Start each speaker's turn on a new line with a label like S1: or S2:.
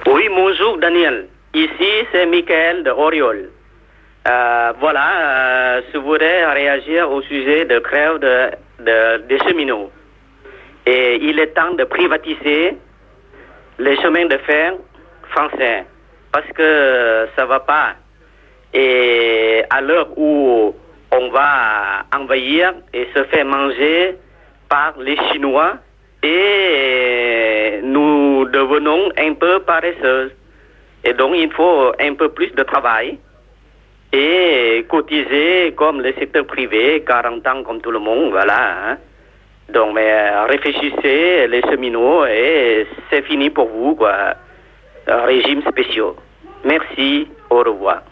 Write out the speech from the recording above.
S1: Oui, bonjour Daniel. Ici, c'est Michael de Oriol. Je voudrais réagir au sujet de grève des cheminots. Et il est temps de privatiser les chemins de fer français. Parce que ça va pas. Et à l'heure où on va envahir et se faire manger par les Chinois, et nous devenons un peu paresseux. Et donc il faut un peu plus de travail et cotiser comme le secteur privé, 40 ans comme tout le monde, voilà. Donc réfléchissez les cheminots et c'est fini pour vous, quoi. Régime spéciaux. Merci, au revoir.